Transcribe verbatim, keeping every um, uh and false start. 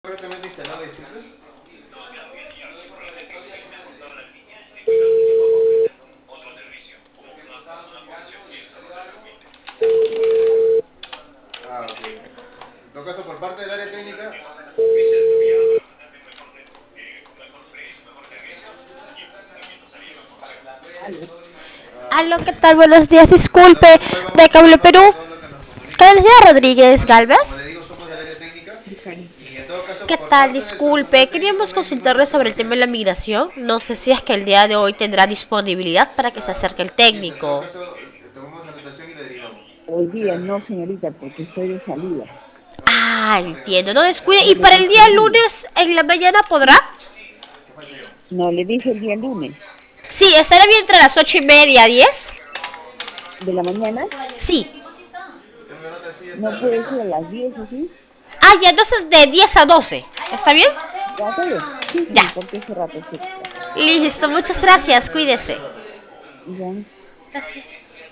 Correctamente instalado, disculpe. Ah, ok. En todo caso, por parte del área técnica. Aló. Aló, ¿qué tal? Buenos días, disculpe, de Cable Perú. ¿Con el señor Rodríguez Como le Galvez? digo, somos del área técnica. De Cali. Y en todo caso, ¿Qué por tal? parte del Disculpe, personal técnico queríamos no hay ninguna consultarle sobre el tema de la observación. migración. No sé si es que el día de hoy tendrá disponibilidad para que se Claro. acerque el Listo, en todo técnico. caso, tomamos anotación y le derivamos. Hoy día no, Gracias. señorita, porque estoy de salida. Ah, Ok, tenga entiendo, cuidado. no descuide. ¿Y Solo le para el dije día hoy día. lunes en la mañana podrá? No, le dije el día lunes. Sí, estará bien entre las ocho y media, diez. ¿De la mañana? Sí. Tenga nota, sí, No está puede ser revisado. a las diez así. Ah, ya, entonces de diez a doce. ¿Está bien? ¿Ya está bien? Sí, Ya. sí, porque ese rato sí. Bueno, Listo, cualquier cosa muchas tenga presente gracias, tener cuídese. tener datos. Ya. Gracias.